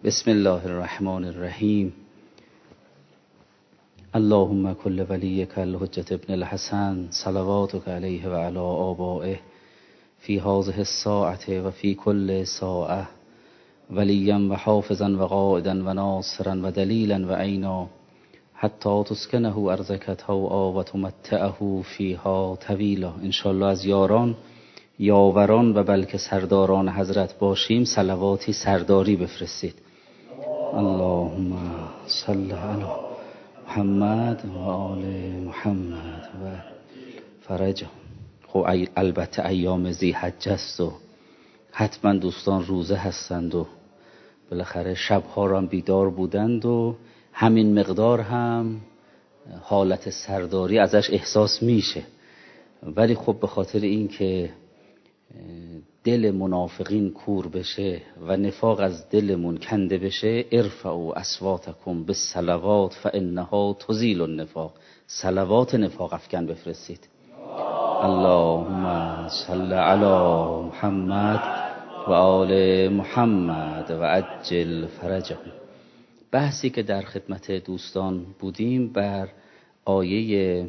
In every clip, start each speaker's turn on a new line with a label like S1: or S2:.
S1: بسم الله الرحمن الرحیم. اللهم کل ولیک الحجة ابن الحسن صلواتک علیه و علی آبائه فی هذه الساعة و فی کل ساعة ولیا و حافظا و قائدا و ناصرا و دلیلا و عینا حتی تسکنه ارضک طوعا و تمتعه فیها طویلا. انشاءالله از یاوران و بلکه سرداران حضرت باشیم. صلواتی سرداری بفرستید. اللهم صل علی محمد و آل محمد و فرج. خب البته ایام ذی حجه است و حتما دوستان روزه هستند و بالاخره شبها را هم بیدار بودند و همین مقدار هم حالت سرداری ازش احساس میشه، ولی خب به خاطر این که دل منافقین کور بشه و نفاق از دلمون کنده بشه، ارفعوا اصواتکم بالصلوات فانها تزیل النفاق. صلوات نفاق افکن بفرستید. اللهم صل علی محمد و آل محمد و عجل فرجهم. بحثی که در خدمت دوستان بودیم بر آیه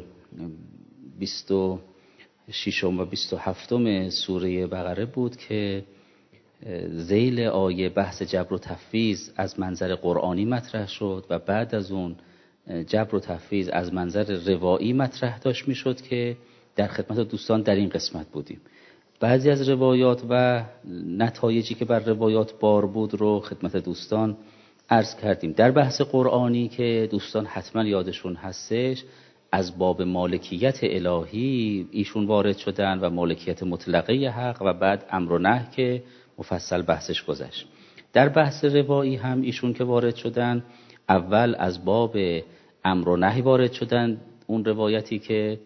S1: 26 و 27 سوره بقره بود که ذیل آیه بحث جبر و تفویض از منظر قرآنی مطرح شد و بعد از اون جبر و تفویض از منظر روایی مطرح داشت میشد که در خدمت دوستان در این قسمت بودیم. بعضی از روایات و نتایجی که بر روایات بار بود رو خدمت دوستان عرض کردیم. در بحث قرآنی که دوستان حتما یادشون هستش، از باب مالکیت الهی ایشون وارد شدن و مالکیت مطلقه حق و بعد امر و نهی که مفصل بحثش گذشت. در بحث روایی هم ایشون که وارد شدن، اول از باب امر و نهی وارد شدن. اون روایتی که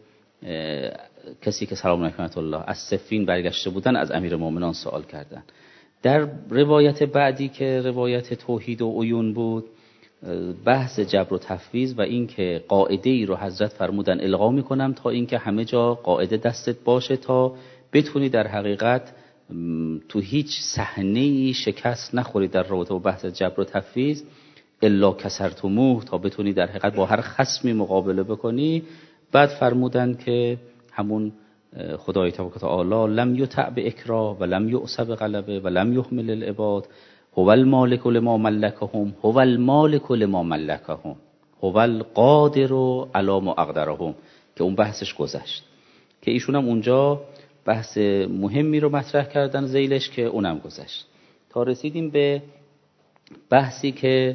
S1: کسی که سلام علیکم الله از صفین برگشته بودن از امیرالمومنین سوال کردن. در روایت بعدی که روایت توحید و عیون بود، بحث جبر و تفویض و این که قاعده ای رو حضرت فرمودن القا میکنم تا اینکه همه جا قاعده دستت باشه تا بتونی در حقیقت تو هیچ صحنه‌ای شکست نخوری در رابطه با بحث جبر و تفویض، الا کسرتموه، تا بتونی در حقیقت با هر خصمی مقابله بکنی. بعد فرمودن که همون خدای تبارک و تعالی لم یطع باکراه و لم یؤس بغلبه و لم یهمل العباد، هو المالک لما ملکهم هو المالک لما ملکهم هو القادر علی ما اقدرهم، که اون بحثش گذشت که ایشون هم اونجا بحث مهمی رو مطرح کردن ذیلش که اونم گذشت. تا رسیدیم به بحثی که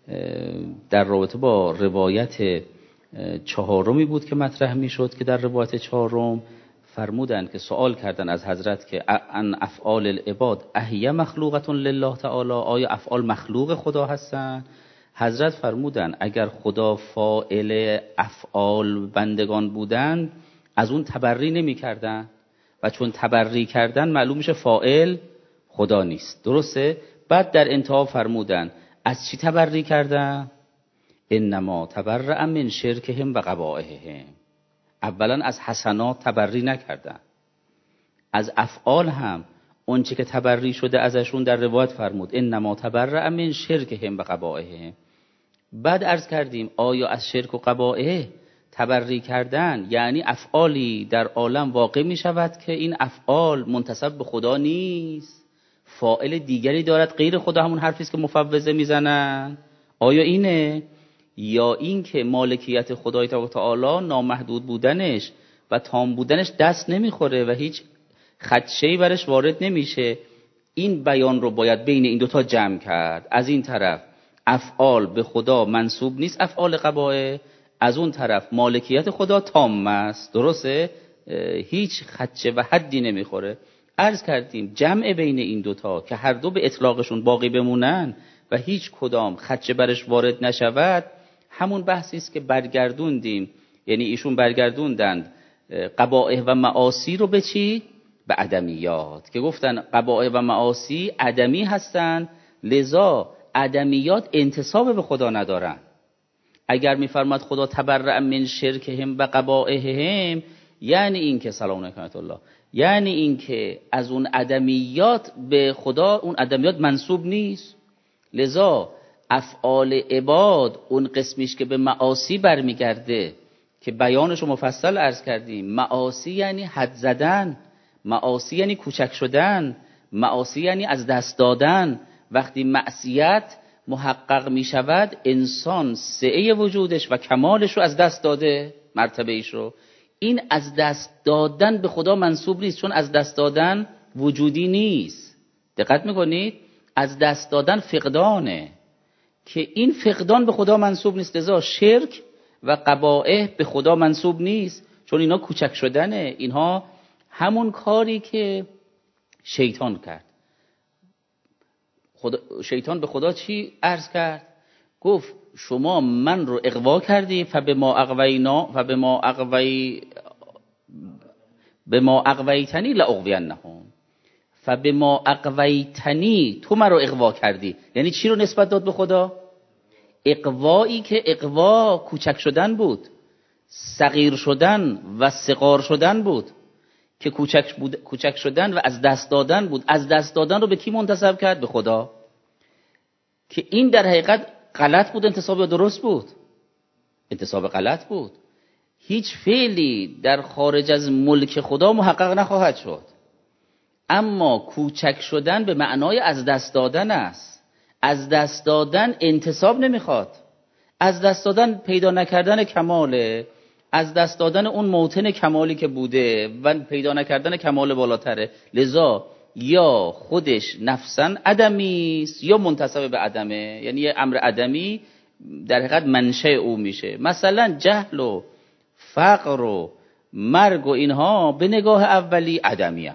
S1: در رابطه با روایت چهارمی بود که مطرح می شد که در روایت چهارم فرمودن که سوال کردن از حضرت که ان افعال العباد اهی مخلوقة لله تعالی، آیا افعال مخلوق خدا هستن؟ حضرت فرمودن اگر خدا فاعل افعال بندگان بودن از اون تبری نمی کردن و چون تبری کردن معلوم میشه فاعل خدا نیست. درسته؟ بعد در انتها فرمودن از چی تبری کردن؟ انما تبرأ من شرکهم و قبائحهم. اولا از حسنات تبری نکردن، از افعال هم اون چی که تبری شده ازشون در روایت فرمود انما تبرأ من شرکهم و قبائحهم. بعد عرض کردیم آیا از شرک و قبائح تبری کردن یعنی افعالی در عالم واقع می شود که این افعال منتسب به خدا نیست، فاعل دیگری دارد غیر خدا، همون حرفی است که مفوضه میزنن؟ آیا اینه؟ یا این که مالکیت خدای تعالی نامحدود بودنش و تام بودنش دست نمیخوره و هیچ خدشه‌ای برش وارد نمیشه؟ این بیان رو باید بین این دوتا جمع کرد. از این طرف افعال به خدا منسوب نیست، افعال قبائح، از اون طرف مالکیت خدا تام است. درسته؟ هیچ خدشه و حدی نمیخوره. عرض کردیم جمع بین این دوتا که هر دو به اطلاقشون باقی بمونن و هیچ کدام خدشه برش وارد نشود، همون بحثی است که برگردوندیم. یعنی ایشون برگردوندند قبائح و معاصی رو به چی؟ به عدمیات، که گفتن قبائح و معاصی عدمی هستن، لذا عدمیات انتساب به خدا ندارن. اگر میفرماد خدا تبرأ من شرکهم و قبائحهم، یعنی این که سلام علیکم الله، یعنی این که از اون عدمیات به خدا اون عدمیات منسوب نیست، لذا افعال عباد اون قسمیش که به معاصی برمیگرده که بیانشو مفصل عرض کردیم، معاصی یعنی حد زدن، معاصی یعنی کوچک شدن، معاصی یعنی از دست دادن. وقتی معصیت محقق می شود انسان سعه وجودش و کمالش رو از دست داده، مرتبه ایش رو. این از دست دادن به خدا منسوب نیست، چون از دست دادن وجودی نیست. دقت میکنید؟ از دست دادن فقدانه که این فقدان به خدا منسوب نیست. لذا شرک و قبائح به خدا منسوب نیست، چون اینا کوچک شدنه. اینها همون کاری که شیطان کرد. شیطان به خدا چی عرض کرد؟ گفت شما من رو اغوا کردی، بما اغویتنی لاغوینهم. فبما اغویتنی، تو من رو اغوا کردی. یعنی چی رو نسبت داد به خدا؟ اغوایی که اغوا کوچک شدن بود، صغیر شدن و صغار شدن بود، که کوچک شدن و از دست دادن بود. از دست دادن رو به کی منتسب کرد؟ به خدا. که این در حقیقت غلط بود انتساب یا درست بود؟ انتساب غلط بود. هیچ فعلی در خارج از ملک خدا محقق نخواهد شد. اما کوچک شدن به معنای از دست دادن است. از دست دادن انتساب نمیخواد. از دست دادن پیدا نکردن کماله، از دست دادن اون موطن کمالی که بوده و پیدا نکردن کمال بالاتره. لذا یا خودش نفسا عدمی است یا منتسب به عدمه، یعنی یه امر عدمی در حقیقت منشأ او میشه. مثلا جهل و فقر و مرگ و اینها به نگاه اولی عدمیه.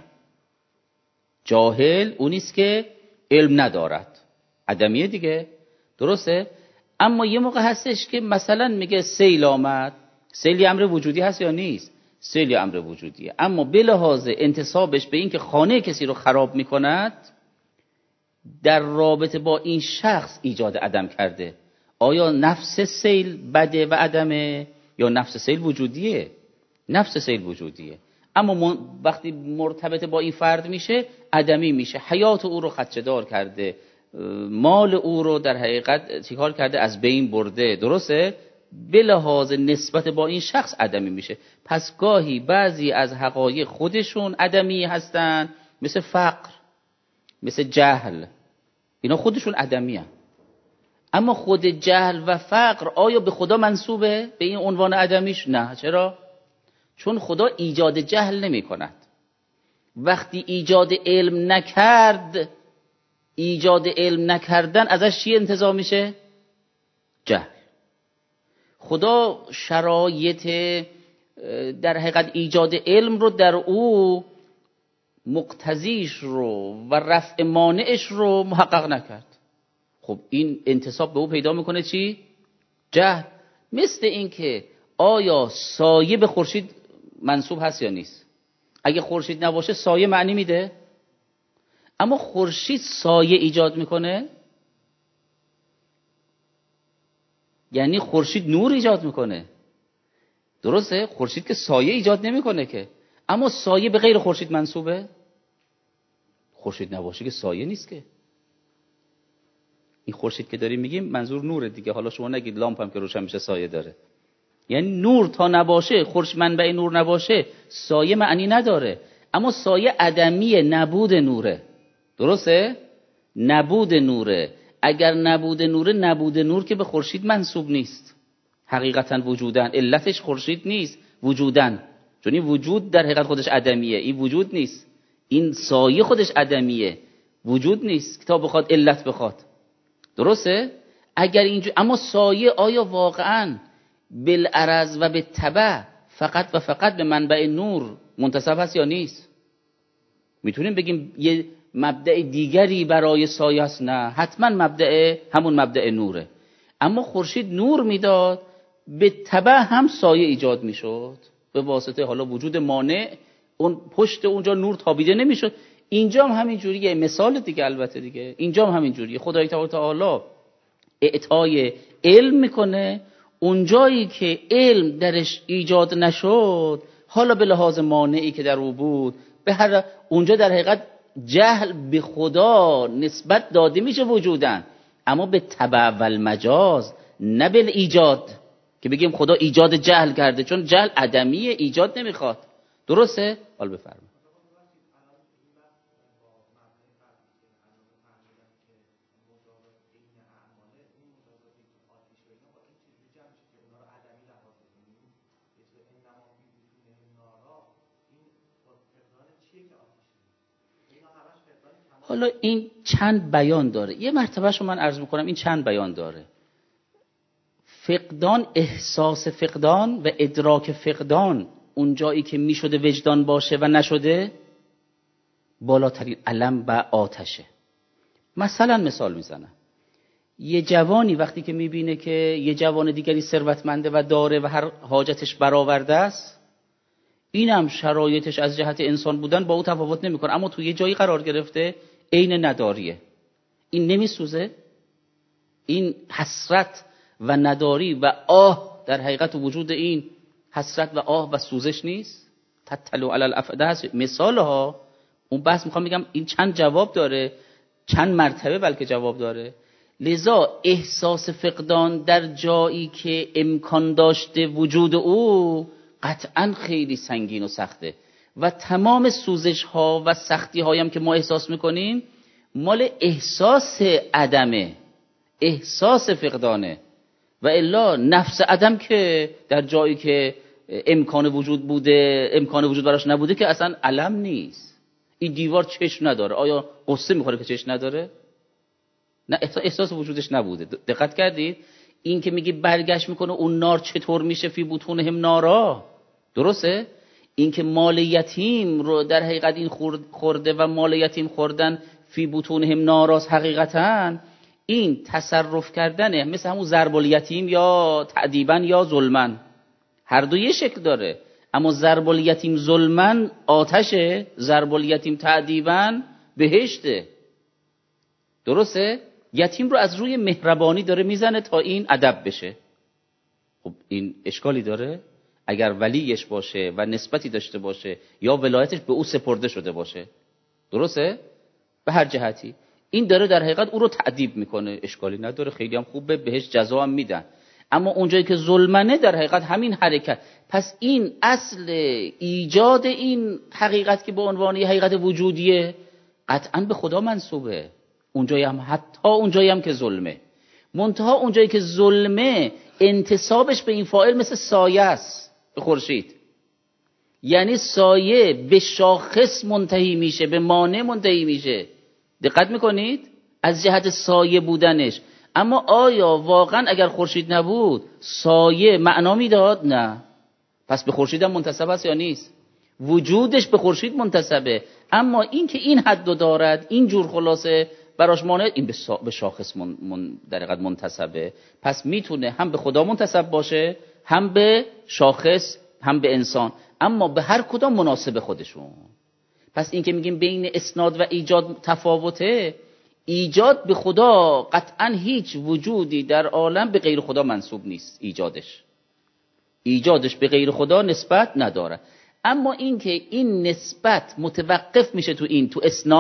S1: جاهل اونیست که علم ندارد، عدمیه دیگه، درسته؟ اما یه موقع هستش که مثلا میگه سیل آمد. سیل امر وجودی هست یا نیست؟ سیل امر وجودیه، اما به لحاظ انتسابش به این که خانه کسی رو خراب میکند، در رابطه با این شخص ایجاد عدم کرده. آیا نفس سیل بده و عدمه یا نفس سیل وجودیه؟ نفس سیل وجودیه، اما وقتی مرتبط با این فرد میشه عدمی میشه. حیات او رو خدشه‌دار کرده، مال او رو در حقیقت چیکار کرده؟ از بین برده، درسته؟ به لحاظ نسبت با این شخص عدمی میشه. پس گاهی بعضی از حقایق خودشون عدمی هستن، مثل فقر، مثل جهل، اینا خودشون عدمی هستن. اما خود جهل و فقر آیا به خدا منسوبه به این عنوان عدمیش؟ نه. چرا؟ چون خدا ایجاد جهل نمی کند. وقتی ایجاد علم نکرد، ایجاد علم نکردن ازش چی انتزاع میشه؟ جهل. خدا شرایط در حقیقت ایجاد علم رو در او مقتضیش رو و رفع مانعش رو محقق نکرد. خب این انتساب به او پیدا میکنه چی؟ جهل. مثل این که آیا سایه به خورشید منسوب هست یا نیست؟ اگه خورشید نباشه سایه معنی میده؟ اما خورشید سایه ایجاد میکنه، یعنی خورشید نور ایجاد میکنه، درسته؟ خورشید که سایه ایجاد نمیکنه که، اما سایه به غیر خورشید منسوبه؟ خورشید نباشه که سایه نیست که. این خورشید که داریم میگیم منظور نوره دیگه. حالا شما نگید لامپ هم که روشن میشه سایه داره. یعنی نور تا نباشه، خورشید منبع نور نباشه، سایه معنی نداره. اما سایه عدمیه، نبود نوره، درسته؟ نبود نوره. اگر نبود نوره، نبود نور که به خورشید منسوب نیست حقیقتا وجودن. علتش خورشید نیست، وجودن. چون این وجود در حقیقت خودش عدمیه، این وجود نیست. این سایه خودش عدمیه، وجود نیست که تا بخواد علت بخواد، درسته؟ اگر اینجور، اما سایه آیا واقعا بالعرض و بالتبع فقط و فقط به منبع نور منتسب هست یا نیست؟ میتونیم بگیم یه مبدأ دیگری برای سایه است؟ نه، حتما مبدأ همون مبدأ نوره. اما خورشید نور میداد، به تبع هم سایه ایجاد میشد به واسطه حالا وجود مانع، اون پشت اونجا نور تابیده نمیشد. اینجا هم همین جوریه، مثال دیگه البته دیگه. اینجا هم همین جوریه، خدای تعالی اعطای علم میکنه اونجایی که علم درش ایجاد نشد، حالا به لحاظ مانعی که در او بود، به هر اونجا در حقیقت جهل به خدا نسبت داده میشه وجودن. اما به تبع و المجاز، نه به ایجاد که بگیم خدا ایجاد جهل کرده، چون جهل عدمیه، ایجاد نمیخواد. درسته؟ حال بفرمایید. حالا این چند بیان داره، یه مرتبهش رو من عرض میکنم، این چند بیان داره. فقدان، احساس فقدان و ادراک فقدان، اون جایی که میشده وجدان باشه و نشده، بالاترین علم و آتشه. مثلا مثال میزنم، یه جوانی وقتی که میبینه که یه جوان دیگری ثروتمنده و داره و هر حاجتش برآورده است، اینم شرایطش از جهت انسان بودن با او تفاوت نمیکنه، اما تو یه جایی قرار گرفته عین نداریه. این نمیسوزه؟ این حسرت و نداری و آه در حقیقت وجود این حسرت و آه و سوزش نیست؟ تتلو علی الافئده هست. مثال ها، اون بحث میخوام بگم این چند جواب داره، چند مرتبه بلکه جواب داره. لذا احساس فقدان در جایی که امکان داشته وجود او قطعا خیلی سنگین و سخته و تمام سوزش ها و سختی هایم که ما احساس میکنیم مال احساس عدمه، احساس فقدانه. و الا نفس عدم که در جایی که امکان وجود بوده، امکان وجود براش نبوده، که اصلا علم نیست. این دیوار چشم نداره، آیا قصه میخوره که چشم نداره؟ نه، احساس وجودش نبوده. دقت کردید؟ این که میگه برگشت میکنه اون نار چطور میشه فی بطونهم نارا، درسته؟ این که مال یتیم رو در حقیقت این خورده و مال یتیم خوردن فی بطونهم ناراست، حقیقتا این تصرف کردنه، مثل همون ضرب الیتیم یا تعذیبا یا ظلما، هر دو یه شکل داره. اما ضرب الیتیم ظلما آتشه، ضرب الیتیم تعذیبا بهشته. درسته؟ یتیم رو از روی مهربانی داره میزنه تا این ادب بشه. خب این اشکالی داره؟ اگر ولیش باشه و نسبتی داشته باشه یا ولایتش به او سپرده شده باشه، درسته؟ به هر جهتی این داره در حقیقت او رو تعذیب میکنه، اشکالی نداره، خیلی هم خوبه، بهش جزا هم میدن. اما اونجایی که ظلمنه در حقیقت همین حرکت. پس این اصل ایجاد این حقیقت که به عنوان حقیقت وجودیه قطعا به خدا منسوبه. اونجایی هم، حتی اونجایی هم که ظلمه، منتها اونجایی که ظلمه انتسابش به این فاعل مثل سایه است به خورشید. یعنی سایه به شاخص منتهی میشه، به مانع منتهی میشه. دقت میکنید؟ از جهت سایه بودنش. اما آیا واقعا اگر خورشید نبود سایه معنا میداد؟ نه. پس به خورشید هم منتسب است یا نیست؟ وجودش به خورشید منتسبه. اما این که این حد دارد، این جور خلاصه براش مانع، این به شاخص در حقیقت منتسبه. پس میتونه هم به خدا منتسب باشه، هم به شاخص، هم به انسان، اما به هر کدام مناسب خودشون. پس این که میگیم بین اسناد و ایجاد تفاوته، ایجاد به خدا قطعا هیچ وجودی در عالم به غیر خدا منسوب نیست. ایجادش به غیر خدا نسبت نداره. اما این که این نسبت متوقف میشه تو این، تو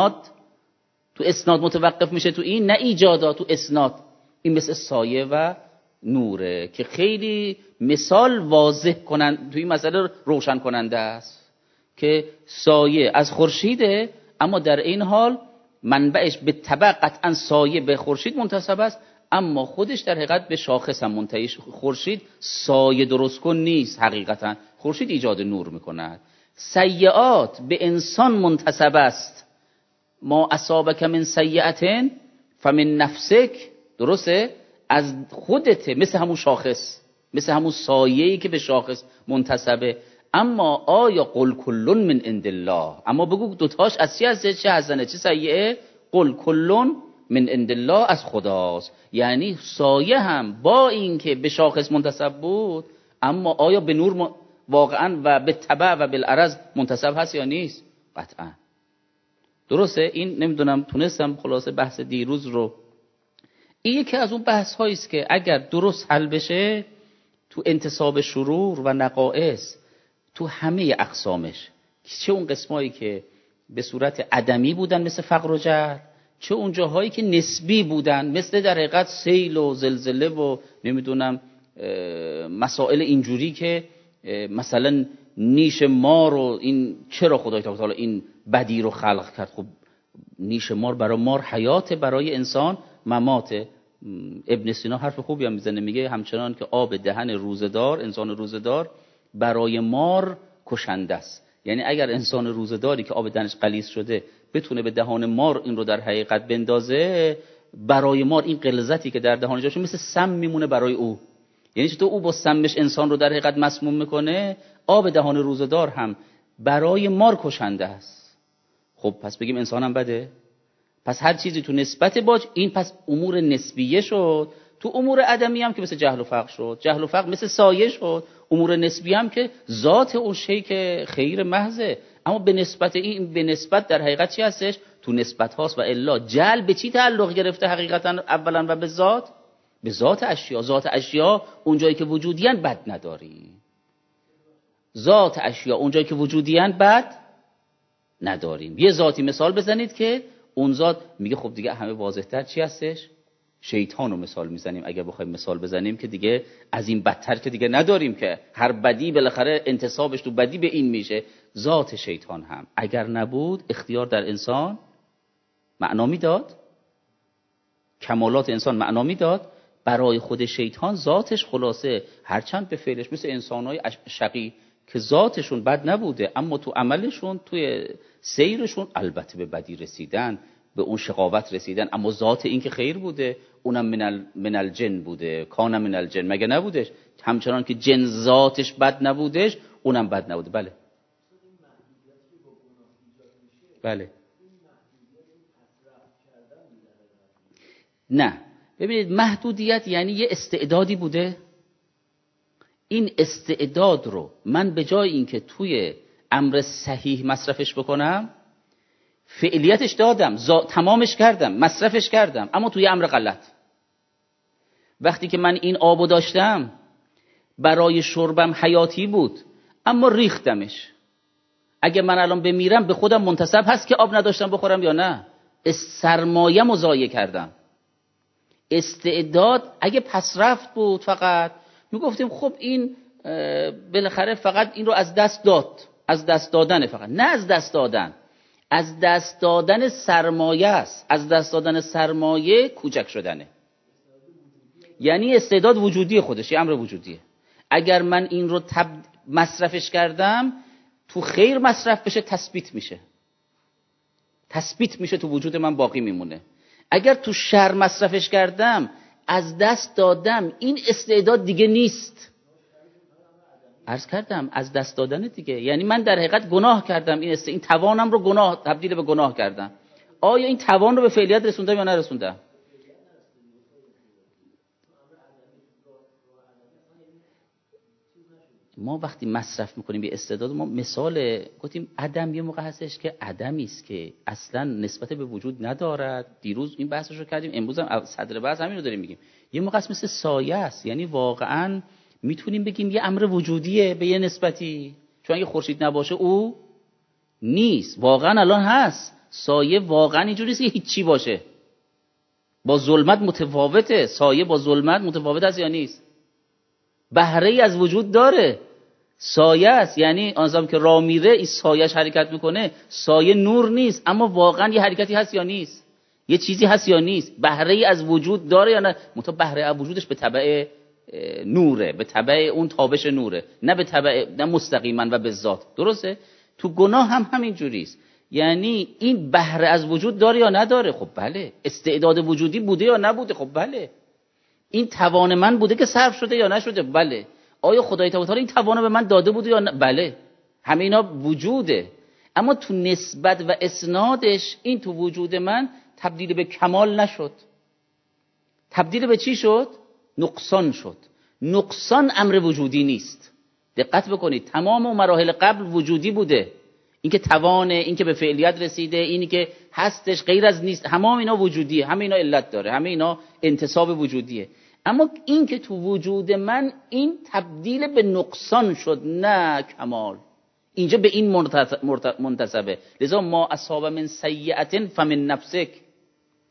S1: اسناد متوقف میشه تو این، نه ایجادا، تو اسناد. این مثل سایه و نوره که خیلی مثال واضح کنن تو این مسئله، روشن کننده است که سایه از خورشیده، اما در این حال منبعش به طبع قطعا سایه به خورشید منتسب است، اما خودش در حقیقت به شاخص هم منتهی. خورشید سایه درست کن نیست، حقیقتا خورشید ایجاد نور میکند. سیئات به انسان منتسب است، ما اصابک من سیئة فمن نفسک، درسته؟ از خودته، مثل همون شاخص، مثل همون سایه‌ای که به شاخص منتسبه. اما آیا قل کل من عند الله، اما بگو دوتاش از چی هسته؟ چه حسنه چه سیئه؟ قل کل من عند الله، از خداست. یعنی سایه هم با این که به شاخص منتسب بود، اما آیا به نور واقعا و به تبع و بالعرض منتسب هست یا نیست؟ قطعا. درسته؟ این نمیدونم تونستم خلاصه بحث دیروز رو، این یکی از اون بحث هایی است که اگر درست حل بشه تو انتصاب شرور و نقائص، تو همه اقسامش، چه اون قسمایی که به صورت عدمی بودن مثل فقر و جهل، چه اون جاهایی که نسبی بودن، مثل در حقیقت سیل و زلزله و نمیدونم مسائل اینجوری که مثلا نیش مار و این چرا خدای تعالی این بدی رو خلق کرد؟ خب نیش مار برای مار حیاته، برای انسان مماته. ابن سینا حرف خوبی هم میزنه، میگه همچنان که آب دهن روزدار، انسان روزدار برای مار کشنده است. یعنی اگر انسان روزداری که آب دهنش غلیظ شده بتونه به دهان مار این رو در حقیقت بندازه، برای مار این غلظتی که در دهان جاشه مثل سم میمونه برای او. یعنی چطور او با سمش انسان رو در حقیقت مسموم میکنه، آب دهان روزدار هم برای مار کشنده است. خب پس بگیم انسان هم بده؟ پس هر چیزی تو نسبت باج، این پس امور نسبیه شد. تو امور عدمی هم که مثل جهل و فقر شد، جهل و فقر مثل سایه شد. امور نسبی هم که ذات اون شی که خیر محضه، اما به نسبت این، به نسبت در حقیقت چی هستش؟ تو نسبت هاست. و الا جل به چی تعلق گرفته حقیقتا؟ اولا و به ذات، به ذات اشیا. ذات اشیا اونجایی که وجودیان بد نداری، ذات اشیا اونجایی که وجودیان بد نداریم. یه ذاتی مثال بزنید که اون ذات میگه خب دیگه همه واضح‌تر چی هستش؟ شیطان رو مثال میزنیم. اگر بخوایم مثال بزنیم که دیگه از این بدتر که دیگه نداریم، که هر بدی بالاخره انتسابش تو بدی به این میشه. ذات شیطان هم اگر نبود اختیار در انسان معنا میداد، کمالات انسان معنا میداد. برای خود شیطان ذاتش خلاصه هرچند به فعلش مثل انسانهای شقی که ذاتشون بد نبوده، اما تو عملشون، توی سیرشون البته به بدی رسیدن، به اون شقاوت رسیدن، اما ذات این که خیر بوده، اونم من الجن بوده، کان من الجن، مگه نبودش؟ همچنان که جن ذاتش بد نبودش، اونم بد نبوده. بله بله. نه ببینید، محدودیت یعنی یه استعدادی بوده، این استعداد رو من به جای اینکه توی امر صحیح مصرفش بکنم، فعلیتش دادم، تمامش کردم، مصرفش کردم، اما توی امر غلط. وقتی که من این آبو داشتم برای شربم حیاتی بود، اما ریختمش، اگه من الان بمیرم به خودم منتسب هست که آب نداشتم بخورم یا نه؟ سرمایه‌مو رو ضایع کردم. استعداد اگه پس رفت بود فقط میگفتیم خب این بالاخره فقط این رو از دست داد، از دست دادن فقط، نه از دست دادن، از دست دادن سرمایه است. از دست دادن سرمایه کوچک شدنه. یعنی استعداد وجودی خودش، یه امر وجودیه. اگر من این رو مصرفش کردم تو خیر مصرف بشه، تثبیت میشه، تثبیت میشه، تو وجود من باقی میمونه. اگر تو شر مصرفش کردم، از دست دادم، این استعداد دیگه نیست. عرض کردم از دست دادن دیگه، یعنی من در حقیقت گناه کردم، این توانم رو گناه تبدیل به گناه کردم. آیا این توان رو به فعلیت رسوندم یا نرسوندم؟ ما وقتی مصرف میکنیم به استعداد، ما مثال گفتیم عدم یه موقع هستش که عدمی است که اصلا نسبت به وجود ندارد. دیروز این بحثش رو کردیم، امروز هم صدر بحث همین رو داریم میگیم. یه موقع است مثل سایه است، یعنی واقعا میتونیم بگیم یه امر وجودیه به یه نسبتی، چون اگه خورشید نباشه او نیست. واقعا الان هست سایه، واقعا اینجوری نیست که هیچی باشه. با ظلمت متفاوته، سایه با ظلمت متفاوت است یا نیست؟ بهره ای از وجود داره، سایه است. یعنی آنزام که راه میره این سایه‌اش حرکت میکنه، سایه نور نیست، اما واقعا یه حرکتی هست یا نیست؟ یه چیزی هست یا نیست؟ بهره ای از وجود داره یا نه؟ بهره از وجودش به تبع نوره، به تبع اون تابش نوره، نه به تبع، نه مستقیما و به ذات. درسته؟ تو گناه هم همین جوریست. یعنی این بهره از وجود داره یا نداره؟ خب بله. استعداد وجودی بوده یا نبوده؟ خب بله. این توان من بوده که صرف شده یا نشده؟ بله. آیا خدای تعالی این توانو به من داده بوده یا نه؟ بله. همه اینا وجوده، اما تو نسبت و اسنادش این تو وجود من تبدیل به کمال نشد. تبدیل به چی شد؟ نقصان شد. نقصان امر وجودی نیست. دقت بکنید، تمام اون مراحل قبل وجودی بوده. این که توانه، این که به فعلیت رسیده، اینی که هستش غیر از نیست، همه اینا وجودیه، همه اینا علت داره، همه اینا انتصاب وجودیه. اما این که تو وجود من این تبدیل به نقصان شد، نه کمال. اینجا به این منتسبه. لذا ما اصاب من سیئة فمن نفسک،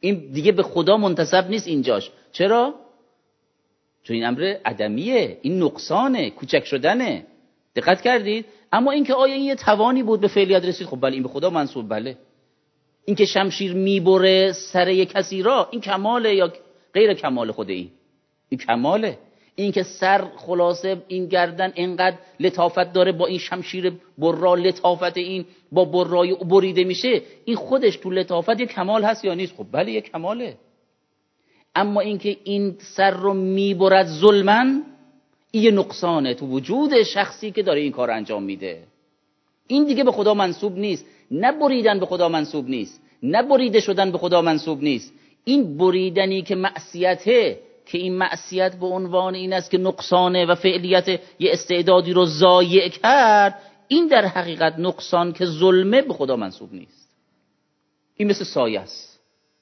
S1: این دیگه به خدا منتسب نیست اینجاش. چرا؟ چون این امر عدمیه، این نقصانه، کوچک شدنه. دقت کردید؟ اما اینکه آیا این یه توانی بود به فعلیت رسید، خب بله این به خدا منسوب. بله این که شمشیر میبره سر یک کسی را، این کماله یا غیر کمال خود این کماله. این که سر خلاصه این گردن اینقدر لطافت داره با این شمشیر برا، لطافت این با برای بریده میشه، این خودش تو لطافت یک کمال هست یا نیست؟ خب بله یک کماله. اما اینکه این سر رو میبرد ظلماً، این یه نقصانه تو وجود شخصی که داره این کار انجام میده. این دیگه به خدا منسوب نیست. نه بریدن به خدا منسوب نیست، نه بریده شدن به خدا منسوب نیست. این بریدنی که معصیته، که این معصیت به عنوان این است که نقصانه و فعلیت یه استعدادی رو ضایع کرد، این در حقیقت نقصان که ظلمه به خدا منسوب نیست. این مثل سایه است.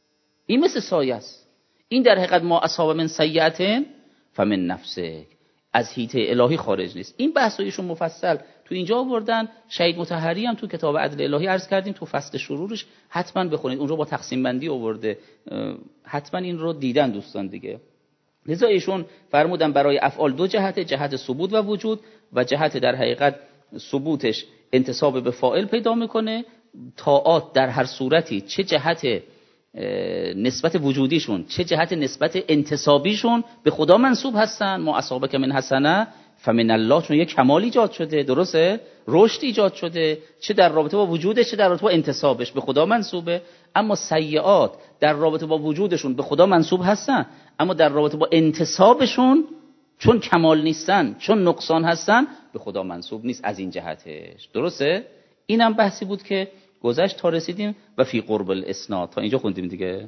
S1: این در حقیقت ما اصحاب من سیئة فمن نفسه، از حیطه الهی خارج نیست. این بحثایشون مفصل تو اینجا آوردن. شهید مطهری هم تو کتاب عدل الهی عرض کردیم تو فصل شرورش حتما بخونید، اونجا با تقسیم بندی آورده، حتما این رو دیدن دوستان دیگه. لذا ایشون فرمودن برای افعال دو جهت، جهت ثبوت و وجود، و جهت در حقیقت ثبوتش انتساب به فاعل پیدا میکنه. طاعات در هر صورتی، چه جهت نسبت وجودیشون چه جهت نسبت انتسابیشون به خدا منسوب هستن. ما اصابک من حسنه فمن الله، چون یک کمال ایجاد شده، درسته، رشد ایجاد شده، چه در رابطه با وجودش چه در رابطه با انتسابش به خدا منسوبه. اما سیئات در رابطه با وجودشون به خدا منسوب هستن، اما در رابطه با انتسابشون چون کمال نیستن، چون نقصان هستن، به خدا منسوب نیست از این جهتش. درسته؟ اینم بحثی بود که گذشت تا رسیدیم و فی قرب الاسناد، تا اینجا خوندیم دیگه.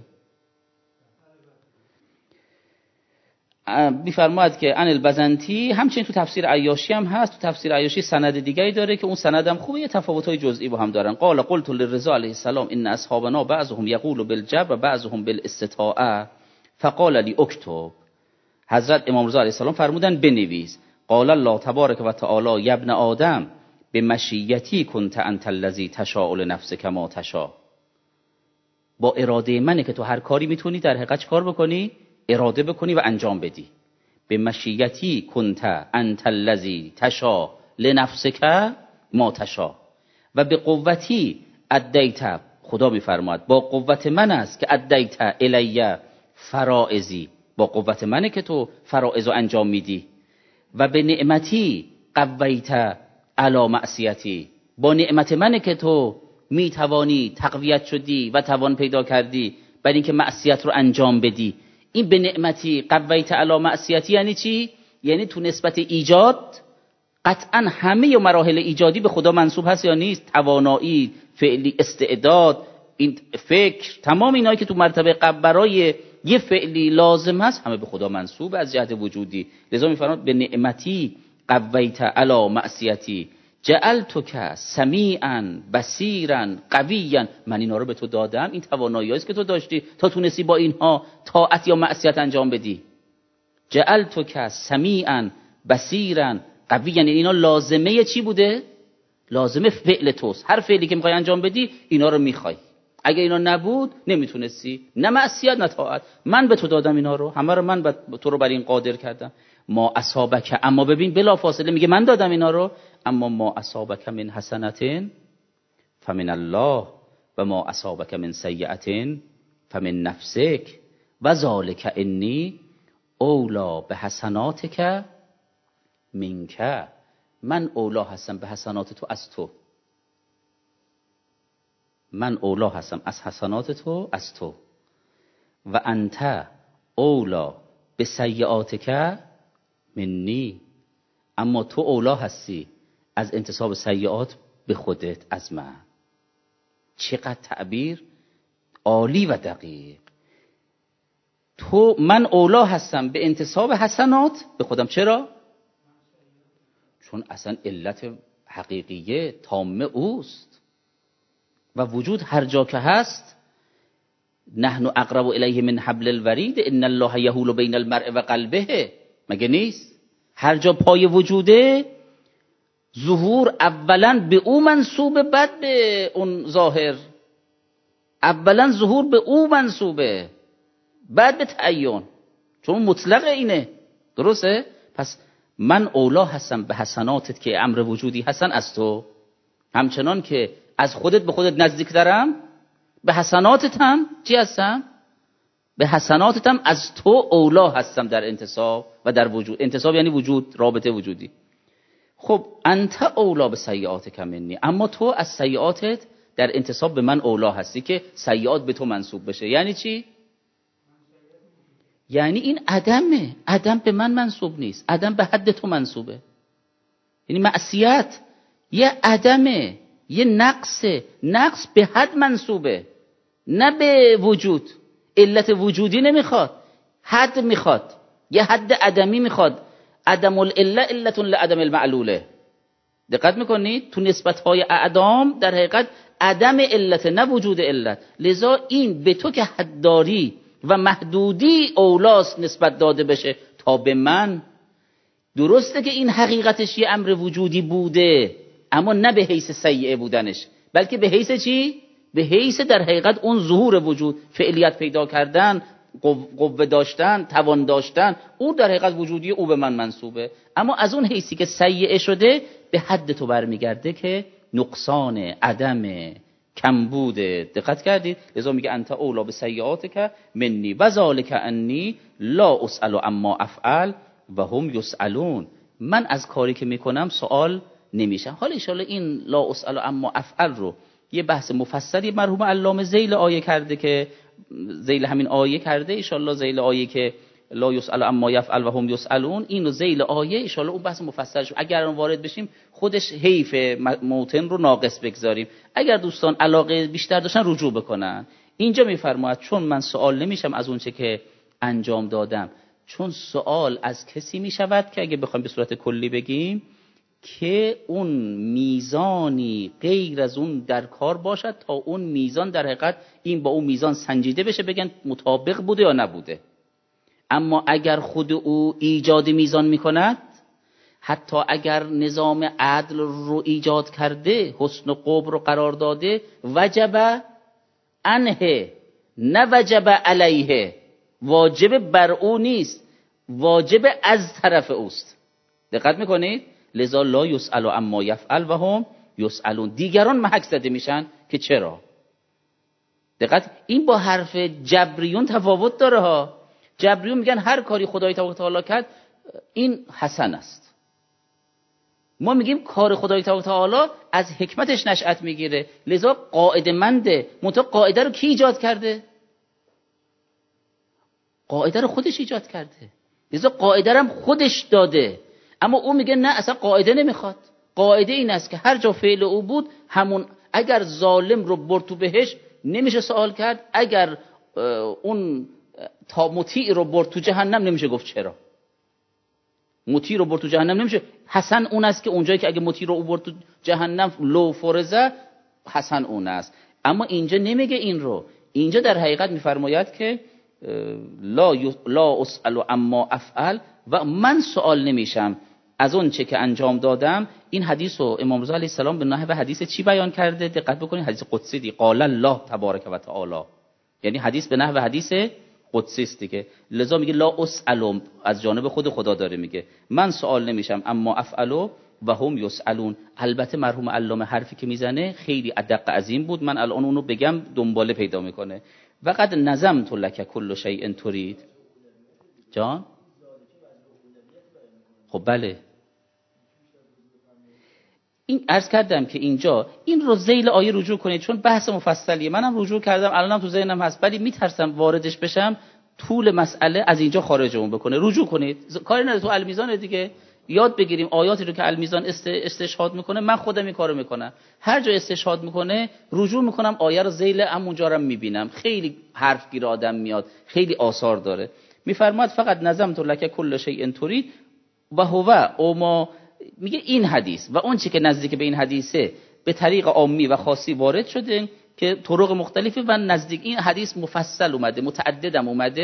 S1: میفرماید که ان البزنتی، همچنین تو تفسیر عیاشی هم هست. تو تفسیر عیاشی سند دیگری داره که اون سند هم خوبه، یه تفاوت‌های جزئی با هم دارن. قال قلت للرضا علیه السلام ان اصحابنا بعضهم یقول بالجبر و بعضهم بالاستطاعه فقال لی اکتب. حضرت امام رضا علیه السلام فرمودن بنویس. قال الله تبارک و تعالی یا ابن آدم به مشیتی کنت انت الذی تشاء لنفسک ما تشاء. با اراده منه که تو هر کاری میتونی در حقیقت کار بکنی، اراده بکنی و انجام بدی. به مشیتی کنت انت الذی تشاء لنفسک ما تشاء و به قوتی ادیت، خدا میفرماید با قوت من است که ادیت الی فرائضی، با قوت منه که تو فرائض رو انجام میدی. و به نعمتی قویت علی معصیتی، با نعمت منه که تو میتوانی تقویت شدی و توان پیدا کردی برای اینکه معصیت رو انجام بدی. این به نعمتی قویت علی معصیتی یعنی چی؟ یعنی تو نسبت ایجاد قطعا همه مراحل ایجادی به خدا منسوب هست یا نیست؟ توانایی، فعلی، استعداد، این فکر، تمام اینایی که تو مرتبه قبل برای یه فعلی لازم هست همه به خدا منسوب از جهت وجودی. لذا میفرماد به نعمتی قویت علی معصیتی جعلتک سمیعا بصیرا قویا، من اینا رو به تو دادم، این توانایی است که تو داشتی تا تونستی با اینها طاعت یا معصیت انجام بدی. جعلتک سمیعا بصیرا قویا، یعنی اینا لازمه چی بوده؟ لازمه فعل توست. هر فعلی که میخوای انجام بدی اینا رو میخوای. اگه اینا نبود نمیتونستی، نه معصیت نه طاعت. من به تو دادم اینا رو، همه رو من تو رو بر این قادر کردم. ما اصابک، اما ببین بلا فاصله میگه من دادم اینا رو، اما ما اصابک من حسنة فمن الله و ما اصابک من سیئة فمن نفسک و ذالک انی اولا به حسناتک منک، من اولا هستم به حسنات تو از تو، من اولا هستم از حسنات تو از تو. و انت اولا به سیئاتک منی، اما تو اولا هستی از انتصاب سیئات به خودت از من. چقدر تعبیر عالی و دقیق. تو، من اولا هستم به انتصاب حسنات به خودم. چرا؟ چون اصلا علت حقیقیه تامه اوست و وجود هر جا که هست نحن اقرب الیه من حبل الورید ان الله یحول بین المرء و قلبه، مگه نیست؟ هر جا پای وجوده ظهور اولا به او منسوبه، بعد به اون ظاهر. اولا ظهور به او منسوبه، بعد به تعین، چون مطلق اینه. درسته؟ پس من اولا هستم به حسناتت که امر وجودی هستن از تو، همچنان که از خودت به خودت نزدیک دارم، به حسناتت هم چی هستم؟ به حسناتت هم از تو اولا هستم در انتصاب و در وجود. انتصاب یعنی وجود، رابطه وجودی. خب انت اولا به سیئاتک منی، اما تو از سیئاتت در انتصاب به من اولا هستی که سیئات به تو منسوب بشه. یعنی چی؟ یعنی این عدمه، عدم به من منسوب نیست، عدم به حد تو منسوبه. یعنی معصیت یه عدمه، یه نقصه، نقص به حد منسوبه نه به وجود. علت وجودی نمیخواد، حد میخواد، یه حد عدمی میخواد. عدم العله علت لعدم المعلوله. دقت میکنید؟ تو نسبت‌های اعدام در حقیقت عدم علت نه وجود علت. لذا این به تو که حدداری و محدودی اولاست نسبت داده بشه تا به من. درسته که این حقیقتش یه امر وجودی بوده، اما نه به حیث سیئه بودنش، بلکه به حیث چی؟ به حیث در حقیقت اون ظهور وجود، فعلیت پیدا کردن، قوه داشتن، توان داشتن، او در حقیقت وجودی او به من منسوبه. اما از اون حیثی که سیئه شده به حد تو برمیگرده که نقصان، عدم، کمبود. دقت کردید؟ لذا میگه انت اولا به سیئاتک منی و ذالک انی لا اسأل عما افعل و هم یسألون. من از کاری که میکنم سوال نمیشم. حالا ان شاءالله این لا اسأل عما افعل رو یه بحث مفصلی مرحوم علامه ذیل آیه کرده، که ذیل همین آیه کرده، ان شاءالله ذیل آیه که لا یسأل عما یفعل و هم یسألون، اینو ذیل آیه ان شاءالله اون بحث مفصلش اگر وارد بشیم خودش حیف موتن رو ناقص بگذاریم. اگر دوستان علاقه بیشتر داشتن رجوع بکنن. اینجا میفرماید چون من سوال نمیشم از اون چه که انجام دادم، چون سوال از کسی میشود که اگه بخوایم به صورت کلی بگیم که اون میزانی غیر از اون در کار باشد تا اون میزان در حقیقت این با اون میزان سنجیده بشه، بگن مطابق بوده یا نبوده. اما اگر خود او ایجاد میزان میکند، حتی اگر نظام عدل رو ایجاد کرده، حسن و قبح رو قرار داده، وجب عنه نه وجب علیه، واجب بر او نیست، واجب از طرف اوست. دقت میکنید؟ لذا لا یسأل عما یفعل و هم یسألون. دیگران محک زده میشن که چرا. دقت، این با حرف جبریون تفاوت داره ها. جبریون میگن هر کاری خدای تعالی کرد این حسن است. ما میگیم کار خدای تعالی از حکمتش نشأت میگیره، لذا قاعده منده. منتها قاعده رو کی ایجاد کرده؟ قاعده رو خودش ایجاد کرده، لذا قاعده رو هم خودش داده. اما او میگه نه، اصلا قاعده نمیخواد. قاعده این است که هر جا فعل او بود همون. اگر ظالم رو برد تو بهشت نمیشه سوال کرد، اگر اون تا مطیع رو برد تو جهنم نمیشه گفت چرا. مطیع رو برد تو جهنم نمیشه. حسن اون است که اونجایی که اگه مطیع رو برد تو جهنم لو فرزه، حسن اون است. اما اینجا نمیگه این رو. اینجا در حقیقت میفرماید که لا اسأل عما افعل و من سوال نمیشم از اون چه که انجام دادم. این حدیث رو امام رضا علیه السلام به نحو حدیث چی بیان کرده؟ دقت بکنید، حدیث قدسی دی، قال الله تبارک و تعالی، یعنی حدیث به نحو حدیث قدسی است دیگه. لذا میگه لا اسأل، از جانب خود خدا داره میگه من سوال نمیشم، اما افعل و هم یسألون. البته مرحوم علامه حرفی که میزنه خیلی ادق عظیم بود، من الان اونو بگم دنباله پیدا میکنه. وقد نظمت لک کل شیء ترید. جان خب بله، این عرض کردم که اینجا این رو ذیل آیه رجوع کنید، چون بحث مفصلیه. منم رجوع کردم، الانم تو ذهنم هست، ولی میترسم واردش بشم طول مسئله از اینجا خارجمون بکنه. رجوع کنید، کاری نداره، تو المیزان دیگه یاد بگیریم آیاتی رو که المیزان استشهاد میکنه. من خودم این کارو میکنم، هر جا استشهاد میکنه رجوع میکنم، آیه رو ذیل همونجا رو میبینم. خیلی حرف گیر آدم میاد، خیلی آثار داره. میفرماد فقط نظمت لک کل شیء ترید و هو او ما، میگه این حدیث و اون چی که نزدیک به این حدیثه به طریق عامی و خاصی وارد شده که طرق مختلفی و نزدیک این حدیث مفصل اومده، متعددم اومده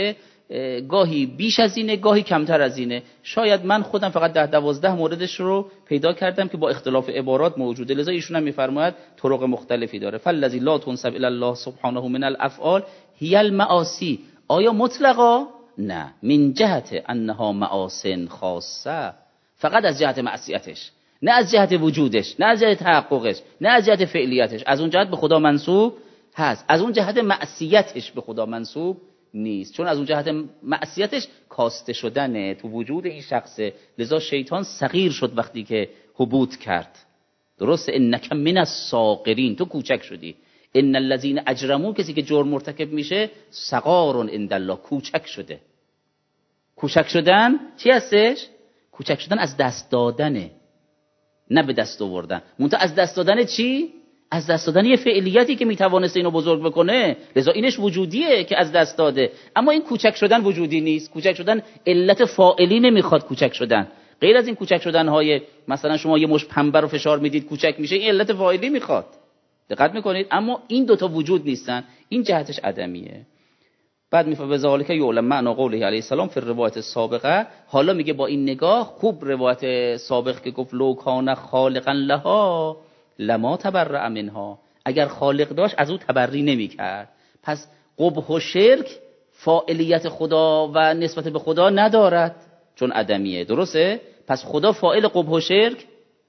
S1: گاهی بیش از اینه، گاهی کمتر از اینه. شاید من خودم فقط 10-12 موردش رو پیدا کردم که با اختلاف عبارات موجوده، لذا ایشون هم میفرماید طرق مختلفی داره. فالذی لا تنسب الی الله سبحانه من الافعال هی المعاصی. آیا مطلقا؟ نه، من جهت انها معاصن خاصه، فقط از جهت معصیتش، نه از جهت وجودش، نه از جهت تحققش، نه از جهت فعلیتش. از اون جهت به خدا منسوب هست، از اون جهت معصیتش به خدا منسوب نیست، چون از اون جهت معصیتش کاسته شدنه تو وجود این شخصه. لذا شیطان صغیر شد وقتی که هبوط کرد. درسته؟ انک من الصاغرین، تو کوچک شدی. ان الذين اجرموا، کسی که جرم مرتکب میشه، صغار عند الله، کوچک شده. کوچک شدن چی هستش؟ کوچک شدن از دست دادنه، نه به دست آوردن. منتها از دست دادن چی؟ از دست دادن یه فعلیتی که میتوانست اینو بزرگ بکنه، لذا اینش وجودیه که از دست داده. اما این کوچک شدن وجودی نیست. کوچک شدن علت فاعلی نمیخواد. کوچک شدن غیر از این کوچک شدن های مثلا شما یه مش پنبه رو فشار میدید کوچک میشه، این علت فاعلی میخواد. دقت میکنید؟ اما این دوتا وجود نیستن، این جهتش عدمیه. بعد میفهمه ذالک یعلم معنی قوله علیه السلام فی الروایت السابقه. حالا میگه با این نگاه خوب روایت سابق که گفت لو کان خالقا لها لما تبرأ منها، اگر خالق داشت از او تبری نمیکرد. پس قبح و شرک فاعلیت خدا و نسبت به خدا ندارد چون عدمیه. درسته؟ پس خدا فاعل قبح و شرک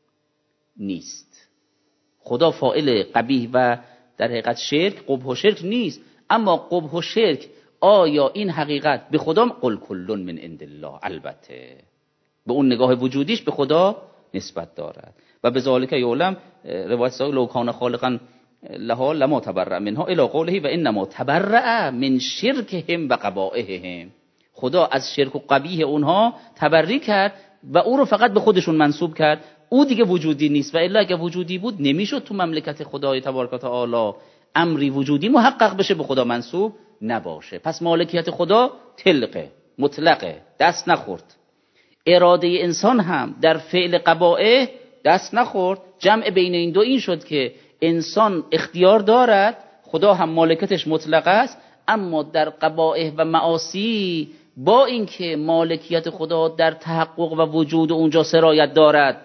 S1: نیست. خدا فاعل قبیح و در حقیقت شرک، قبح و شرک نیست. اما قبح و شرک آیا این حقیقت به خدا قل کل من عند الله، البته به اون نگاه وجودیش به خدا نسبت دارد. و به ذالک یعلم روایت ساق لو کان خالقا لها لما تبرأ منها الی قوله و انما تبرأ من شرکهم و قبائحهم. خدا از شرک و قبیح اونها تبری کرد و او رو فقط به خودشون منسوب کرد. او دیگه وجودی نیست، و الا اگه وجودی بود نمیشد تو مملکت خدای تبارک و تعالی امری وجودی محقق بشه به خدا منسوب نباشه. پس مالکیت خدا طلقه، مطلقه، دست نخورد. اراده انسان هم در فعل قبائح دست نخورد. جمع بین این دو این شد که انسان اختیار دارد، خدا هم مالکتش مطلق است، اما در قبائح و معاصی با اینکه مالکیت خدا در تحقق و وجود اونجا سرایت دارد،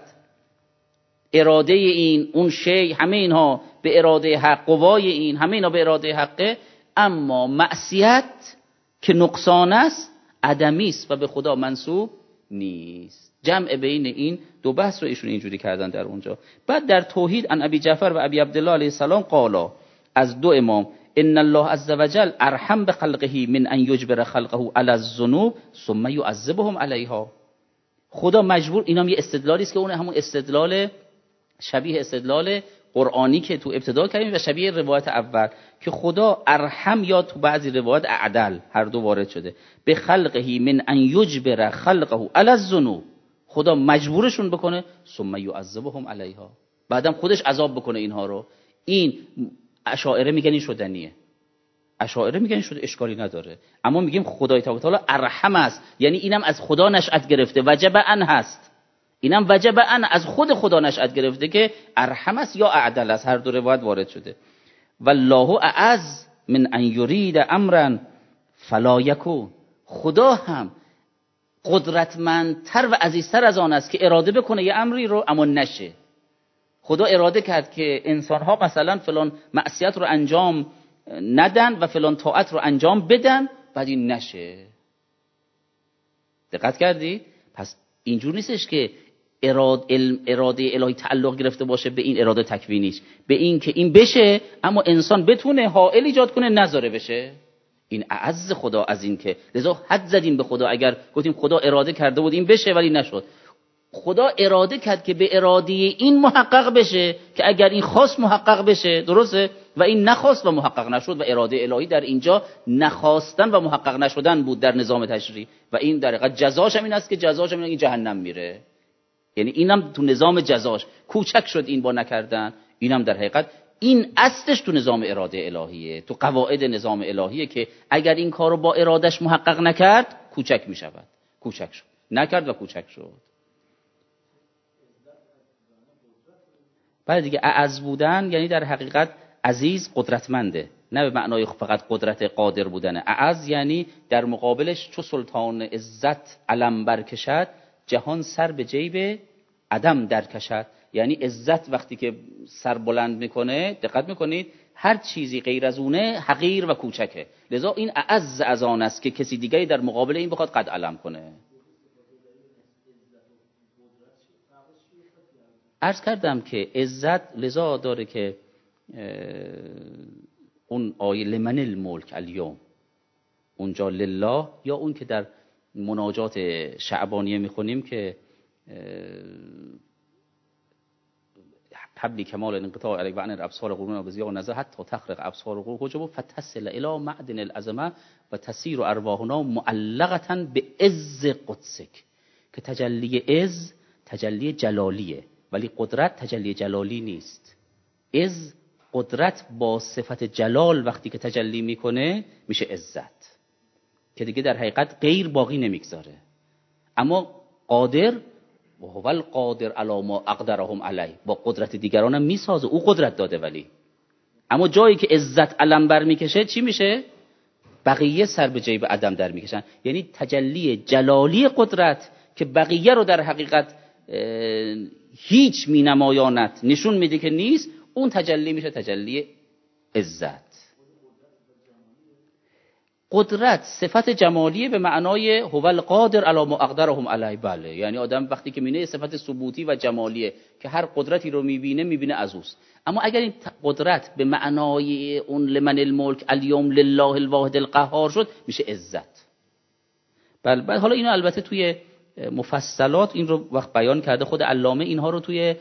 S1: اراده این اون شی همه اینها به اراده حق، قوای این همه اینها به اراده حقه، اما معصیت که نقصان است عدمی است و به خدا منسوب نیست. جمع بین این دو بحث رو ایشون اینجوری کردن در اونجا. بعد در توحید ان ابی جعفر و ابی عبدالله علیه السلام قالا، از دو امام، ان الله عز وجل ارحم بخلقه من ان یجبر خلقه علی الذنوب ثم يعذبهم علیها. خدا مجبور، اینم یه استدلالی است که اون همون استدلال شبیه استدلال قرآنی که تو ابتدا کردیم و شبیه روایت اول که خدا ارحم یا تو بعضی روایت اعدل، هر دو وارد شده، به خلقه من ان یجبر خلقه علی الذنوب، خدا مجبورشون بکنه ثم یعذبهم علیها، بعدم خودش عذاب بکنه اینها رو. این اشاعره میگن این شدنیه، اشاعره میگن این شده اشکالی نداره، اما میگیم خدای تعالی ارحم است، یعنی اینم از خدا نشأت گرفته، وجب ان هست، اینم وجب ان از خود خدا نشأت گرفته که ارحم است یا اعدل است، هر دو روایت وارد شده. والله اعز من ان یرید امرا فلا یکون، خدا هم قدرتمندتر و عزیزتر از آن است که اراده بکنه یه امری رو اما نشه. خدا اراده کرد که انسان‌ها مثلا فلان معصیت رو انجام ندن و فلان طاعت رو انجام بدن، بعد این نشه. دقت کردی؟ پس اینجور نیستش که اراده الهی تعلق گرفته باشه به این اراده تکوینیش، به این که این بشه اما انسان بتونه حائل ایجاد کنه نذاره بشه. این اعز خدا از این که لذا حد زدیم به خدا اگر گفتیم خدا اراده کرده بود این بشه ولی نشد. خدا اراده کرد که به اراده این محقق بشه که اگر این خواست محقق بشه، درسته، و این نخواست و محقق نشد، و اراده الهی در اینجا نخواستن و محقق نشدن بود در نظام تشریع، و این در حقیقت جزاش هم این است که جزاش هم این جهنم میره. یعنی اینم تو نظام جزاش کوچک شد این با نکردن، اینم در حقیقت این اصلش تو نظام اراده الهیه، تو قواعد نظام الهیه که اگر این کارو با ارادش محقق نکرد کوچک میشود، کوچک شد، نکرد و کوچک شد. بعد دیگه اعز بودن یعنی در حقیقت عزیز قدرتمنده، نه به معنای فقط قدرت قادر بودنه. اعز یعنی در مقابلش چو سلطان عزت علم برکشد، جهان سر به جیب عدم درکشد. یعنی عزت وقتی که سر بلند میکنه، دقت میکنید هر چیزی غیر از اونه حقیر و کوچکه. لذا این اعز از آن است که کسی دیگری در مقابل این بخواد قد علم کنه. عرض کردم که عزت لذا داره که اون آیه لمن الملک الیوم، اونجا لله، یا اون که در مناجات شعبانیه میخونیم که حبلی کمال انقطاع علیک و عن الابصار قرون و بزیاء نظر حتی تخرق ابصار قرون حجب فتصل الی معدن العظمه و تسیر ارواحنا معلقه بعز قدسک. که تجلی عز تجلی جلالیه، ولی قدرت تجلی جلالی نیست. عز قدرت با صفت جلال وقتی که تجلی میکنه میشه عزت، که دیگه در حقیقت غیر باقی نمیگذاره. اما قادر و هو القادر علی ما اقدرهم علیه، با قدرت دیگران هم میسازه، او قدرت داده. ولی اما جایی که عزت علم بر میکشه چی میشه؟ بقیه سر به جیب عدم در میکشن. یعنی تجلی جلالی قدرت که بقیه رو در حقیقت هیچ مینمایانت نشون میده که نیست، اون تجلی میشه تجلی عزت. قدرت صفت جمالیه به معنای هو القادر علی ما اقدرهم علیه. بله، یعنی آدم وقتی که میبینه صفت ثبوتی و جمالیه که هر قدرتی رو میبینه از اوست. اما اگر این قدرت به معنای اون لمن الملک الیوم لله الواحد القهار شد، میشه عزت. بله، حالا اینو البته توی مفصلات این رو وقت بیان کرده خود علامه، اینها رو توی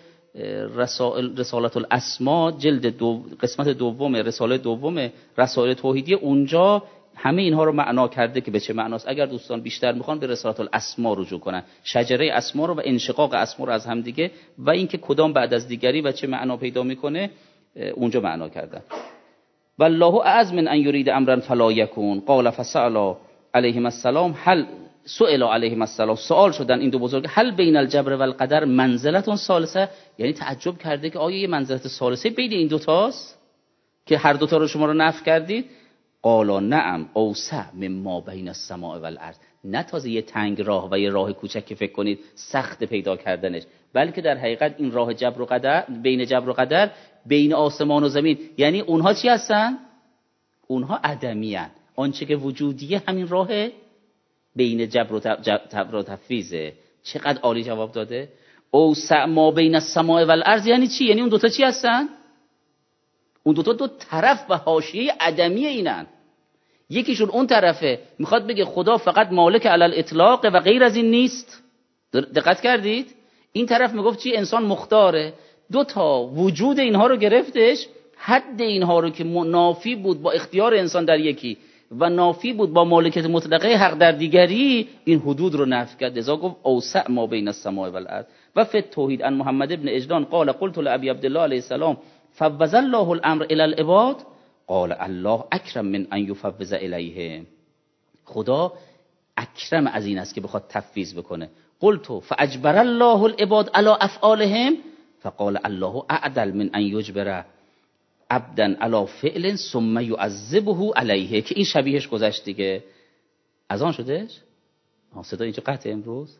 S1: رسالت الاسما جلد قسمت دوم رساله دوم رسائل توحیدی، اونجا همه اینها رو معنا کرده که به چه معناست. اگر دوستان بیشتر میخوان به رسالت الاسما رجوع کنن، شجره اسما رو و انشقاق اسما رو از هم دیگه و اینکه کدام بعد از دیگری و چه معنا پیدا میکنه اونجا معنا کردن. والله اعز من ان یرید امرا فلا یکون قال فسأل علیهم السلام هل سئل علیهم السلام، سوال شدن این دو بزرگ، هل بین الجبر و القدر منزلت ثالثه، یعنی تعجب کرده که آیا یه منزلت ثالثه بین این دوتاست که هر دوتا رو شما رو نفی کردید؟ قالا نعم اوسع مما بین السماء و الارض. نه تازه یه تنگ راه و یه راه کوچک که فکر کنید سخت پیدا کردنش، بلکه در حقیقت این راه جبر و قدر، بین جبر و قدر، بین آسمان و زمین. یعنی اونها چی هستن؟ اونها عدمی هستن. آنچه که وجودیه همین راه بین جبر و تفویضه. چقدر عالی جواب داده. اوسع ما بین السماء و الارض یعنی چی؟ یعنی اون دوتا چی هستن؟ اون دوتا دو طرف و حاشیه عدمی اینن. یکیشون اون طرفه میخواد بگه خدا فقط مالک علی الاطلاق و غیر از این نیست. دقت کردید؟ این طرف میگفت چی؟ انسان مختاره. دو تا وجود اینها رو گرفتش، حد اینها رو که نافی بود با اختیار انسان در یکی و نافی بود با مالکیت مطلقه حق در دیگری، این حدود رو نفی کرد. لذا گفت اوسع ما بین السماء و الارض. و فی التوحید عن محمد ابن اجلان قال قلت لابی عبدالله علیه السلام فوض الله الامر الی العباد قال الله اکرم من ان یفوض الیه. خدا اکرم از این است که بخواد تفویض بکنه. قلت فاجبر الله العباد علی افعالهم فقال الله اعدل من ان یجبر عبدا علی فعل ثم يعذبه علیه. که این شبیهش گذشت دیگه. از آن شدهش؟ صدا اینجا قطع امروز.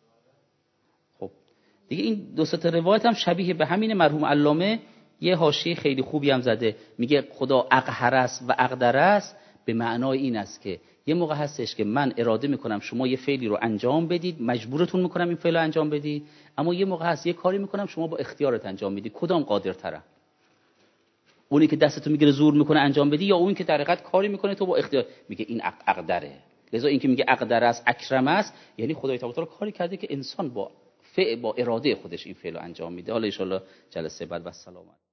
S1: خب دیگه این دو تا روایت هم شبیه به همین. مرحوم علامه یه حاشیه خیلی خوبی هم زده، میگه خدا اقهر است و اقدر است به معنای این است که یه موقع هستش که من اراده میکنم شما یه فعلی رو انجام بدید، مجبورتون میکنم این فعل رو انجام بدید، اما یه موقع هست یه کاری میکنم شما با اختیارت انجام میدید. کدام قادرتره؟ اونی که دستتو میگیره زور میکنه انجام بدی، یا اون که در حقیقت کاری میکنه تو با اختیار؟ میگه این اقدره. لذا این که میگه اقدر است اکرم است، یعنی خدای تعالی کاری کرده که انسان با اراده خودش این فعل رو انجام میده. حالا ان شاء الله جلسه بعد و سلام.